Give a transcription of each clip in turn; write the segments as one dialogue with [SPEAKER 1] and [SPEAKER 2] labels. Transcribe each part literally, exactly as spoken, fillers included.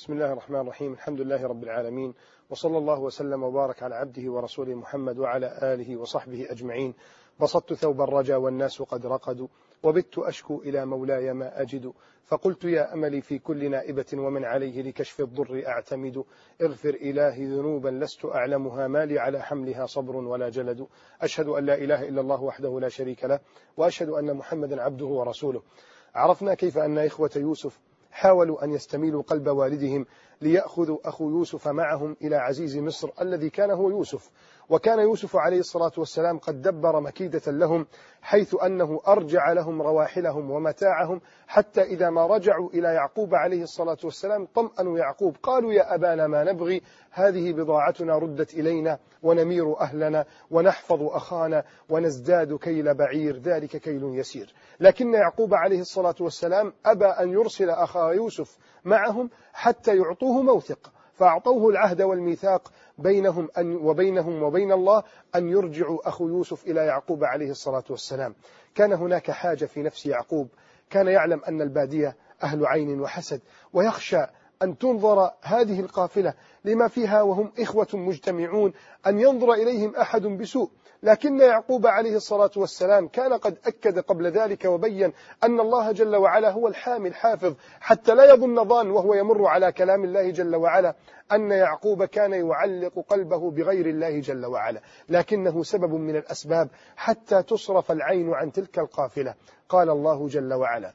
[SPEAKER 1] بسم الله الرحمن الرحيم. الحمد لله رب العالمين، وصلى الله وسلم وبارك على عبده ورسوله محمد وعلى آله وصحبه أجمعين. بسطت ثوب الرجا والناس قد رقدوا، وبت أشكو إلى مولاي ما أجد، فقلت يا أملي في كل نائبة ومن عليه لكشف الضر أعتمد. اغفر إلهي ذنوبا لست أعلمها، ما لي على حملها صبر ولا جلد. أشهد أن لا إله إلا الله وحده لا شريك له، وأشهد أن محمدا عبده ورسوله. عرفنا كيف أن إخوة يوسف حاولوا أن يستميلوا قلب والدهم ليأخذوا أخو يوسف معهم إلى عزيز مصر الذي كان هو يوسف. وكان يوسف عليه الصلاة والسلام قد دبر مكيدة لهم، حيث أنه أرجع لهم رواحلهم ومتاعهم، حتى إذا ما رجعوا إلى يعقوب عليه الصلاة والسلام طمأنوا يعقوب، قالوا يا أبانا ما نبغي، هذه بضاعتنا ردت إلينا ونمير أهلنا ونحفظ أخانا ونزداد كيل بعير، ذلك كيل يسير. لكن يعقوب عليه الصلاة والسلام أبى أن يرسل أخا يوسف معهم حتى يعطوه موثق، فأعطوه العهد والميثاق بينهم أن وبينهم وبين الله أن يرجعوا أخو يوسف إلى يعقوب عليه الصلاة والسلام. كان هناك حاجة في نفس يعقوب، كان يعلم أن البادية أهل عين وحسد، ويخشى أن تنظر هذه القافلة لما فيها وهم إخوة مجتمعون أن ينظر إليهم أحد بسوء. لكن يعقوب عليه الصلاة والسلام كان قد أكد قبل ذلك وبين أن الله جل وعلا هو الحامي الحافظ، حتى لا يظن ظان وهو يمر على كلام الله جل وعلا أن يعقوب كان يعلق قلبه بغير الله جل وعلا، لكنه سبب من الأسباب حتى تصرف العين عن تلك القافلة. قال الله جل وعلا: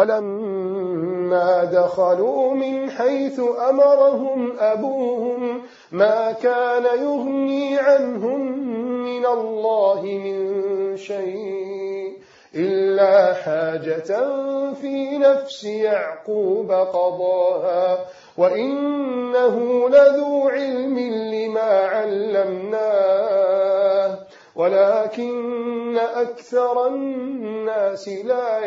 [SPEAKER 1] ولما دخلوا من حيث أمرهم أبوهم ما كان يغني عنهم من الله من شيء إلا حاجة في نفس يعقوب قضاها وإنه لذو علم لما علمناه ولكن أكثر الناس لا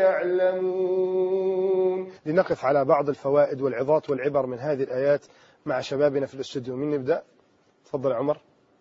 [SPEAKER 1] يعلمون. لنقف على بعض الفوائد والعظات والعبر من هذه الآيات مع شبابنا في الاستوديو. من نبدأ؟ تفضل عمر.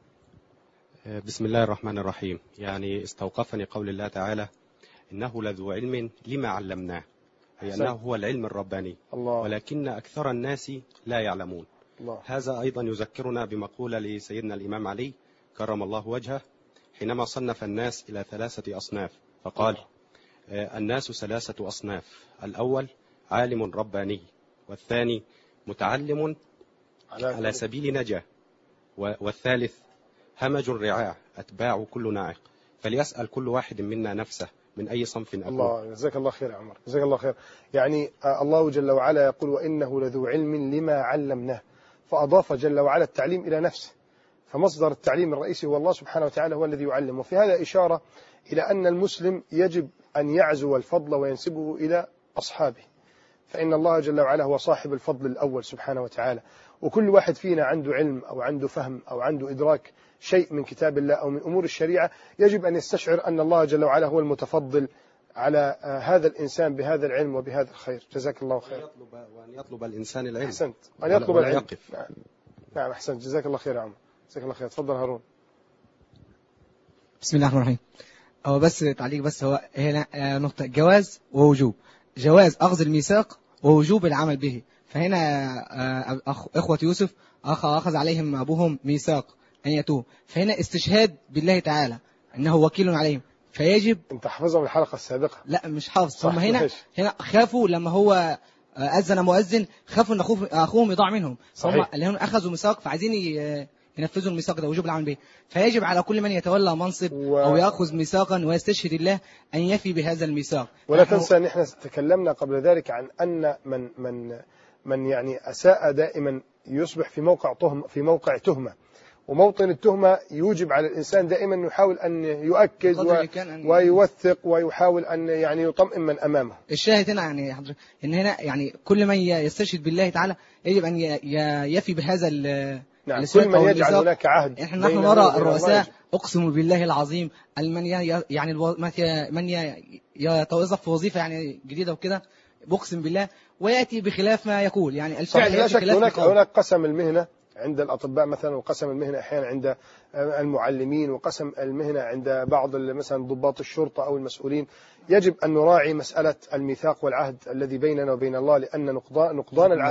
[SPEAKER 2] بسم الله الرحمن الرحيم. يعني استوقفني قول الله تعالى: إنه لذو علم لما علمناه، أي أنه هو العلم الرباني، الله. ولكن أكثر الناس لا يعلمون. الله. هذا أيضا يذكرنا بمقولة لسيدنا الإمام علي كرم الله وجهه حينما صنف الناس إلى ثلاثة أصناف، فقال: آه الناس ثلاثة أصناف، الأول عالم رباني، والثاني متعلم على سبيل نجاة، والثالث همج رعاع أتباع كل ناعق، فليسأل كل واحد منا نفسه من أي صنف أكون.
[SPEAKER 1] الله، جزاك الله خير يا عمر، جزاك الله خير. يعني الله جل وعلا يقول: وإنه لذو علم لما علمناه، فأضاف جل وعلا التعليم إلى نفسه، فمصدر التعليم الرئيسي هو الله سبحانه وتعالى، هو الذي يعلم. وفي هذا إشارة إلى أن المسلم يجب أن يعزو الفضل وينسبه إلى أصحابه، فإن الله جل وعلا هو صاحب الفضل الأول سبحانه وتعالى. وكل واحد فينا عنده علم أو عنده فهم أو عنده إدراك شيء من كتاب الله أو من أمور الشريعة، يجب أن يستشعر أن الله جل وعلا هو المتفضل على هذا الإنسان بهذا العلم وبهذا الخير. جزاك الله خير.
[SPEAKER 2] وأن يطلب الإنسان العلم.
[SPEAKER 1] أحسنت، أن يطلب العلم. نعم. نعم أحسنت، جزاك الله خير يا عمر، جزاك الله خير. تفضل هارون.
[SPEAKER 3] بسم الله الرحمن الرحيم. هو بس تعليق، بس هو هنا نقطة جواز ووجوب، جواز أخذ الميثاق ووجوب العمل به. فهنا إخوة يوسف أخذ عليهم أبوهم ميثاق أن يتوب، فهنا استشهاد بالله تعالى أنه وكيل عليهم، فيجب.
[SPEAKER 1] أنت حافظها من الحلقة السابقة؟
[SPEAKER 3] لا مش حافظ. هم هنا هنا خافوا لما هو أذن مؤذن، خافوا أن أخوهم يضاع منهم، هم اللي هم أخذوا ميثاق فعايزين ينفذوا الميثاق ده، وجوب العمل به. فيجب على كل من يتولى منصب و... أو يأخذ ميثاقا ويستشهد الله أن يفي بهذا الميثاق.
[SPEAKER 1] ولا تنسى أن احنا تكلمنا قبل ذلك عن أن من من من يعني أساء دائما يصبح في موقع تهمة، في موقع تهمة، وموطن التهمة يوجب على الإنسان دائما أن يحاول أن يؤكد و... أن... ويوثق ويحاول أن يعني يطمئن من أمامه.
[SPEAKER 3] الشاهد هنا يعني حضرتك إن هنا يعني كل من يستشهد بالله تعالى يجب أن ي... يفي بهذا ال...
[SPEAKER 1] نعم. كل من يجعل هناك عهد.
[SPEAKER 3] نحن نرى الرؤساء أقسم بالله العظيم من يعني من يتوظف في وظيفة يعني جديدة وكده، بقسم بالله ويأتي بخلاف ما يقول، يعني الفعل
[SPEAKER 1] لا شك. هناك هناك قسم المهنة عند الأطباء مثلا، وقسم المهنة أحيانا عند المعلمين، وقسم المهنة عند بعض مثلا ضباط الشرطة أو المسؤولين. يجب أن نراعي مسألة الميثاق والعهد الذي بيننا وبين الله، لأن نقضان نقضان العهد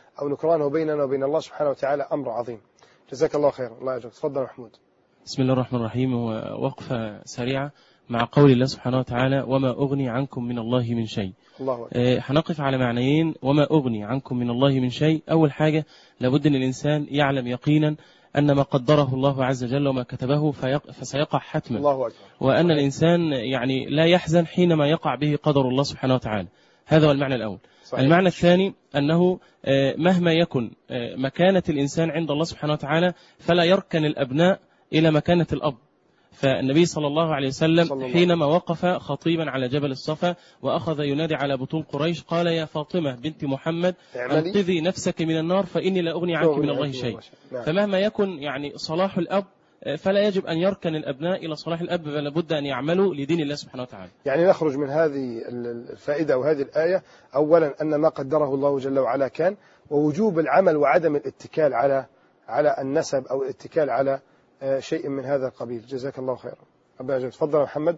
[SPEAKER 1] أو نكرانه بيننا وبين الله سبحانه وتعالى أمر عظيم. جزاك الله خير. الله يجزاك. تفضل محمود.
[SPEAKER 4] بسم الله الرحمن الرحيم. ووقفة سريعة مع قول الله سبحانه وتعالى وما أغني عنكم من الله من شيء.
[SPEAKER 1] الله
[SPEAKER 4] أه هنقف على معنيين وما أغني عنكم من الله من شيء. أول حاجة لابد أن الإنسان يعلم يقينا أن ما قدره الله عز وجل وما كتبه فسيقع حتما.
[SPEAKER 1] الله أكبر.
[SPEAKER 4] وأن الإنسان يعني لا يحزن حينما يقع به قدر الله سبحانه وتعالى. هذا هو المعنى الأول. صحيح. المعنى الثاني أنه مهما يكن مكانة الإنسان عند الله سبحانه وتعالى فلا يركن الأبناء إلى مكانة الأب. فالنبي صلى الله عليه وسلم حينما وقف خطيبا على جبل الصفا وأخذ ينادي على بطون قريش قال يا فاطمة بنت محمد انقذي نفسك من النار فإني لا أغني عنك من الله شيء. فمهما يكن يعني صلاح الأب فلا يجب أن يركن الأبناء إلى صلاح الأب، بل لابد أن يعملوا لدين الله سبحانه وتعالى.
[SPEAKER 1] يعني نخرج من هذه الفائدة وهذه الآية أولا أن ما قدره الله جل وعلا كان، ووجوب العمل وعدم الاتكال على على النسب أو الاتكال على شيء من هذا القبيل. جزاك الله خيرا. أبا أجل. تفضل محمد.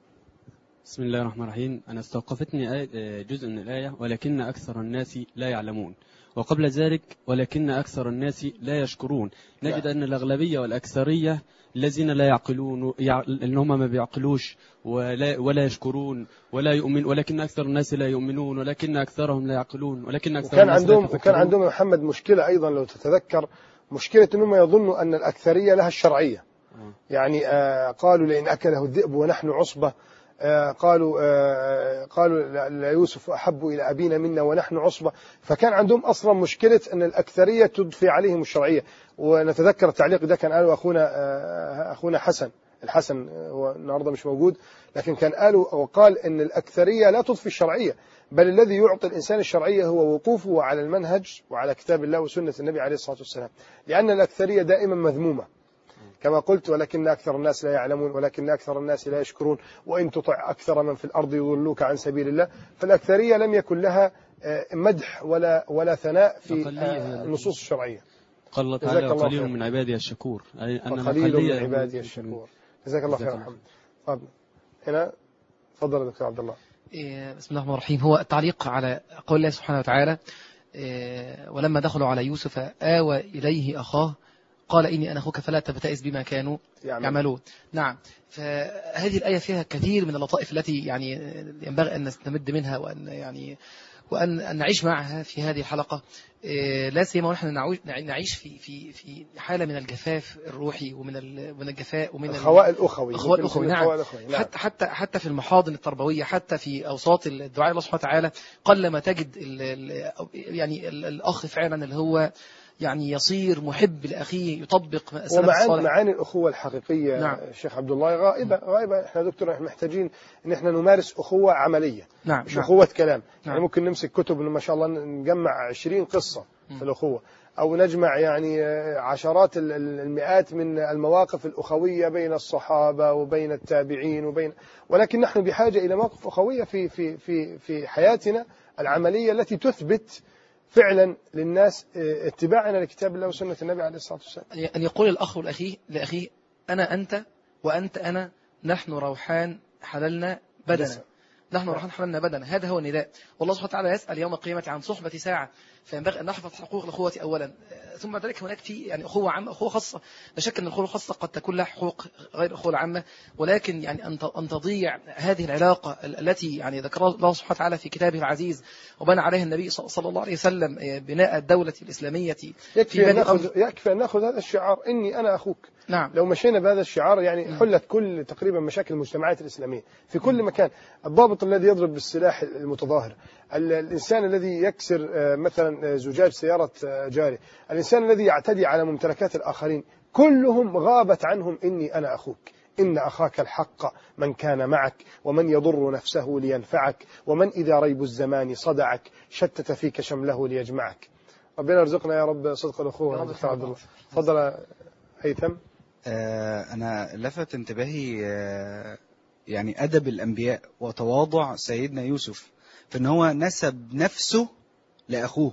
[SPEAKER 5] بسم الله الرحمن الرحيم. أنا استوقفتني جزء من الآية ولكن أكثر الناس لا يعلمون، وقبل ذلك ولكن أكثر الناس لا يشكرون. نجد أن الأغلبية والأكثرية الذين لا يعقلون، إن هم ما بيعقلوش ولا, ولا يشكرون ولا يؤمن، ولكن أكثر الناس لا يؤمنون، ولكن أكثرهم لا يعقلون، ولكن أكثر
[SPEAKER 1] وكان
[SPEAKER 5] الناس
[SPEAKER 1] عندهم
[SPEAKER 5] لا
[SPEAKER 1] وكان عندهم محمد مشكلة أيضا لو تتذكر، مشكلة أنهم يظنوا أن الأكثرية لها الشرعية. يعني آه قالوا لئن أكله الذئب ونحن عصبة، آه قالوا آه قالوا ليوسف أحب إلى أبينا منا ونحن عصبة. فكان عندهم أصلا مشكلة أن الأكثرية تضفي عليهم الشرعية. ونتذكر التعليق ده كان قاله أخونا آه أخونا حسن الحسن، هو النهارده مش موجود، لكن كان قاله وقال أن الأكثرية لا تضفي الشرعية، بل الذي يعطي الإنسان الشرعية هو وقوفه على المنهج وعلى كتاب الله وسنة النبي عليه الصلاة والسلام. لأن الأكثرية دائما مذمومة كما قلت، ولكن أكثر الناس لا يعلمون، ولكن أكثر الناس لا يشكرون، وإن تطع أكثر من في الأرض يضلوك عن سبيل الله. فالأكثرية لم يكن لها مدح ولا ولا ثناء في النصوص الشرعية.
[SPEAKER 5] قال الله تعالى قليل من عبادي الشكور،
[SPEAKER 1] أي أن قليل من عبادي الشكور. جزاك الله خير محمد. تفضل هنا. تفضل دكتور عبد الله.
[SPEAKER 6] بسم الله الرحمن الرحيم. هو التعليق على قول الله سبحانه وتعالى ولما دخلوا على يوسف آوى إليه أخاه قال إني أنا أخوك فلا تبتئس بما كانوا يعملون. نعم. فهذه الآية فيها كثير من اللطائف التي يعني ينبغي أن نستمد منها وأن يعني وأن نعيش معها في هذه الحلقة، لا سيما ونحن نعيش في في في حالة من الجفاف الروحي ومن من الجفاء ومن
[SPEAKER 1] الخواء الأخوي.
[SPEAKER 6] الخواء الأخوي. نعم. حتى حتى حتى في المحاضن التربوية، حتى في أوساط الدعاء الله سبحانه وتعالى قلما تجد ال ال يعني ال الأخ فعلا اللي هو يعني يصير محب لأخيه يطبق السلف الصالح.
[SPEAKER 1] ومعاني الأخوة الحقيقية. نعم. الشيخ عبد الله غائبة غائبة. احنا دكتور احنا محتاجين ان احنا نمارس أخوة عملية.
[SPEAKER 6] نعم.
[SPEAKER 1] مش
[SPEAKER 6] نعم.
[SPEAKER 1] أخوة كلام.
[SPEAKER 6] نعم.
[SPEAKER 1] يعني ممكن نمسك كتب ما شاء الله نجمع عشرين قصة في الأخوة، أو نجمع يعني عشرات المئات من المواقف الأخوية بين الصحابة وبين التابعين وبين، ولكن نحن بحاجة إلى مواقف أخوية في في في في حياتنا العملية التي تثبت فعلا للناس اتباعنا لكتاب الله وسنة النبي عليه الصلاة والسلام.
[SPEAKER 6] أن يقول الأخ لأخيه لأخيه أنا أنت وأنت أنا، نحن روحان حللنا بدنا، نحن روحان حللنا بدنا. هذا هو النداء. والله سبحانه وتعالى يسأل يوم القيامة عن صحبة ساعة، فينبغي أن نحفظ حقوق الأخوة أولا، ثم ذلك هناك في يعني أخوة عامة أخوة خاصة. لا شك أن الأخوة الخاصة قد تكون لها حقوق غير الأخوة العامة، ولكن يعني أن تضيع هذه العلاقة التي يعني ذكرها الله سبحانه وتعالى في كتابه العزيز وبنى عليها النبي صلى الله عليه وسلم بناء الدولة الإسلامية.
[SPEAKER 1] يكفي أن نأخذ يكفي أن نأخذ هذا الشعار إني أنا أخوك.
[SPEAKER 6] نعم.
[SPEAKER 1] لو مشينا بهذا الشعار يعني حلت كل تقريبا مشاكل المجتمعات الإسلامية في كل مكان. الضابط الذي يضرب بالسلاح المتظاهر، الإنسان الذي يكسر مثلا زجاج سيارة جاري، الإنسان الذي يعتدي على ممتلكات الآخرين، كلهم غابت عنهم إني أنا أخوك. إن أخاك الحق من كان معك ومن يضر نفسه لينفعك ومن إذا ريب الزمان صدعك شتت فيك شمله ليجمعك. ربنا يرزقنا يا رب صدق الأخوة. دكتور عبد الله. تفضل هيثم.
[SPEAKER 7] آه أنا لفت انتباهي آه يعني أدب الأنبياء وتواضع سيدنا يوسف فإن هو نسب نفسه لأخوه،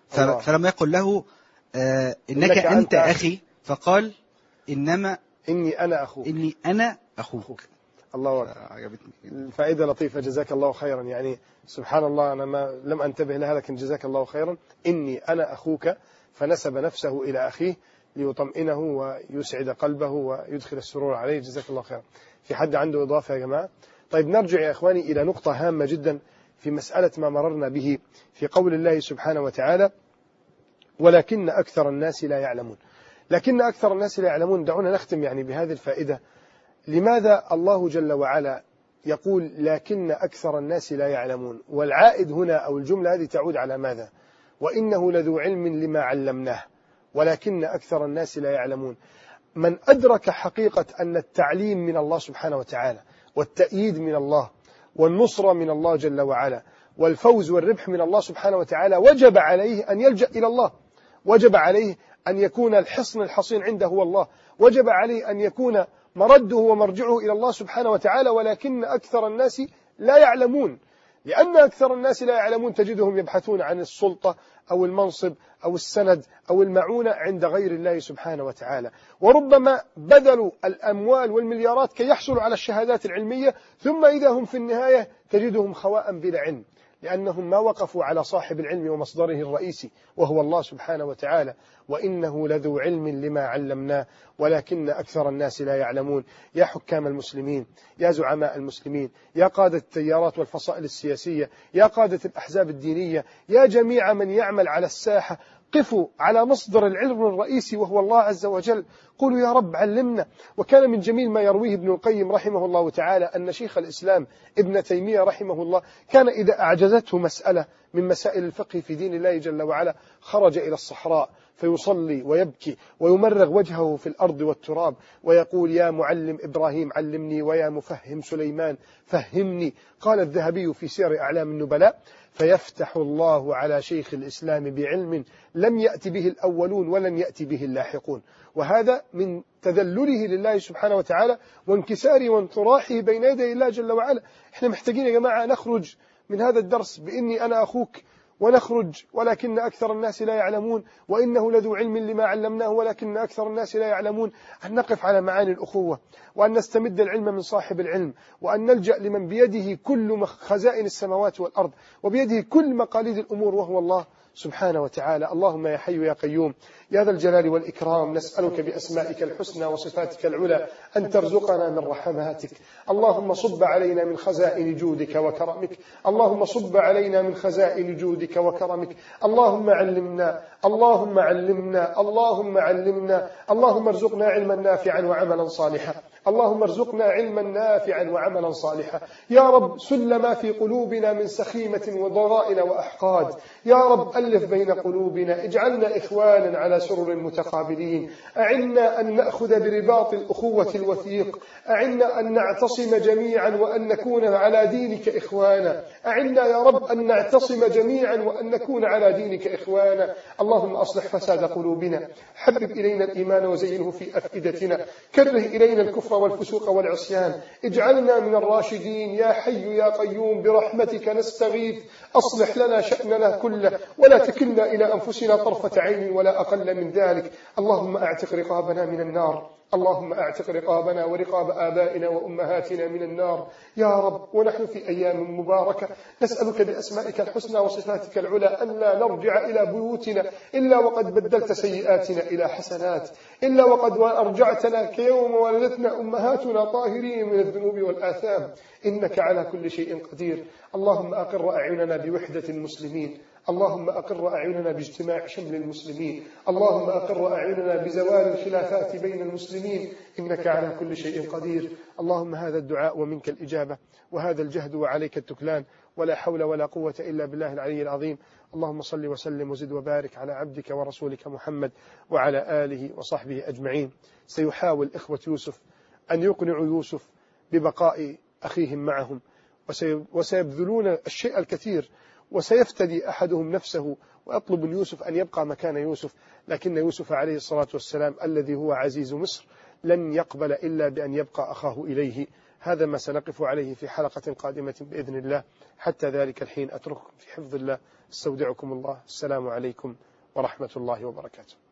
[SPEAKER 7] فلما يقول له آه إنك, إنك أنت أخي فقال إنما
[SPEAKER 1] إني أنا أخوك
[SPEAKER 7] إني أنا أخوك.
[SPEAKER 1] الله أكبر.
[SPEAKER 7] عجبتني
[SPEAKER 1] الفائدة لطيفة، جزاك الله خيرا. يعني سبحان الله، أنا ما لم أنتبه لها، لكن جزاك الله خيرا. إني أنا أخوك، فنسب نفسه إلى أخيه ليطمئنه ويسعد قلبه ويدخل السرور عليه. جزاك الله خيرا. في حد عنده إضافة يا جماعة؟ طيب نرجع يا إخواني إلى نقطة هامة جدا في مسألة ما مررنا به في قول الله سبحانه وتعالى: ولكن أكثر الناس لا يعلمون. لكن أكثر الناس لا يعلمون. دعونا نختم يعني بهذه الفائدة. لماذا الله جل وعلا يقول لكن أكثر الناس لا يعلمون؟ والعائد هنا أو الجملة هذه تعود على ماذا؟ وإنه لذو علم لما علمناه ولكن أكثر الناس لا يعلمون. من أدرك حقيقة أن التعليم من الله سبحانه وتعالى، والتأييد من الله، والنصرة من الله جل وعلا، والفوز والربح من الله سبحانه وتعالى، وجب عليه أن يلجأ إلى الله، وجب عليه أن يكون الحصن الحصين عنده هو الله، وجب عليه أن يكون مرده ومرجعه إلى الله سبحانه وتعالى. ولكن أكثر الناس لا يعلمون. لأن أكثر الناس لا يعلمون تجدهم يبحثون عن السلطة أو المنصب أو السند أو المعونة عند غير الله سبحانه وتعالى، وربما بذلوا الأموال والمليارات كي يحصلوا على الشهادات العلمية، ثم إذا هم في النهاية تجدهم خواء بلا علم، لأنهم ما وقفوا على صاحب العلم ومصدره الرئيسي وهو الله سبحانه وتعالى. وإنه لذو علم لما علمناه ولكن أكثر الناس لا يعلمون. يا حكام المسلمين، يا زعماء المسلمين، يا قادة التيارات والفصائل السياسية، يا قادة الأحزاب الدينية، يا جميع من يعمل على الساحة، قفوا على مصدر العلم الرئيسي وهو الله عز وجل. قولوا يا رب علمنا. وكان من جميل ما يرويه ابن القيم رحمه الله تعالى أن شيخ الإسلام ابن تيمية رحمه الله كان إذا أعجزته مسألة من مسائل الفقه في دين الله جل وعلا خرج إلى الصحراء فيصلي ويبكي ويمرغ وجهه في الأرض والتراب ويقول: يا معلم إبراهيم علمني، ويا مفهم سليمان فهمني. قال الذهبي في سير أعلام النبلاء: فيفتح الله على شيخ الإسلام بعلم لم يأتي به الأولون ولن يأتي به اللاحقون. وهذا من تذلله لله سبحانه وتعالى وانكساره وانطراحه بين يدي الله جل وعلا. احنا محتاجين يا جماعة نخرج من هذا الدرس بإني أنا أخوك، ونخرج ولكن أكثر الناس لا يعلمون، وإنه لذو علم لما علمناه ولكن أكثر الناس لا يعلمون. أن نقف على معاني الأخوة، وأن نستمد العلم من صاحب العلم، وأن نلجأ لمن بيده كل خزائن السماوات والأرض وبيده كل مقاليد الأمور وهو الله سبحانه وتعالى. اللهم يا حي يا قيوم يا ذا الجلال والإكرام، نسألك بأسمائك الحسنى وصفاتك العلى أن ترزقنا من رحماتك. اللهم صب علينا من خزائن جودك وكرمك، اللهم صب علينا من خزائن جودك وكرمك. اللهم علمنا، اللهم علمنا، اللهم علمنا. اللهم ارزقنا علما نافعا وعملا صالحا، اللهم ارزقنا علما نافعا وعملا صالحا. يا رب سل ما في قلوبنا من سخيمة وضغائن وأحقاد. يا رب ألف بين قلوبنا، اجعلنا إخوانا على سرر متقابلين. أعنا أن نأخذ برباط الأخوة الوثيق، أعنا أن نعتصم جميعا وأن نكون على دينك إخوانا. أعنا يا رب أن نعتصم جميعا وأن نكون على دينك إخوانا. اللهم أصلح فساد قلوبنا، حبب إلينا الإيمان وزينه في أفئدتنا، كره إلينا الكفر والفسوق والعصيان، اجعلنا من الراشدين. يا حي يا قيوم برحمتك نستغيث، أصلح لنا شأننا كله ولا تكلنا إلى أنفسنا طرفة عين ولا أقل من ذلك. اللهم أعتق رقابنا من النار، اللهم أعتق رقابنا ورقاب آبائنا وأمهاتنا من النار يا رب. ونحن في أيام مباركة نسألك بأسمائك الحسنى وصفاتك العلى أن لا نرجع إلى بيوتنا إلا وقد بدلت سيئاتنا إلى حسنات، إلا وقد أرجعتنا كيوم ولدتنا أمهاتنا طاهرين من الذنوب والآثام، إنك على كل شيء قدير. اللهم أقر أعيننا بوحدة المسلمين، اللهم أقر أعيننا باجتماع شمل المسلمين، اللهم أقر أعيننا بزوال الخلافات بين المسلمين، إنك على كل شيء قدير. اللهم هذا الدعاء ومنك الإجابة، وهذا الجهد وعليك التكلان، ولا حول ولا قوة إلا بالله العلي العظيم. اللهم صل وسلم وزد وبارك على عبدك ورسولك محمد وعلى آله وصحبه أجمعين. سيحاول إخوة يوسف أن يقنعوا يوسف ببقاء أخيهم معهم، وسيبذلون الشيء الكثير، وسيفتدي أحدهم نفسه ويطلب من يوسف أن يبقى مكان يوسف، لكن يوسف عليه الصلاة والسلام الذي هو عزيز مصر لن يقبل إلا بأن يبقى أخاه إليه. هذا ما سنقف عليه في حلقة قادمة بإذن الله. حتى ذلك الحين أترككم في حفظ الله، استودعكم الله. السلام عليكم ورحمة الله وبركاته.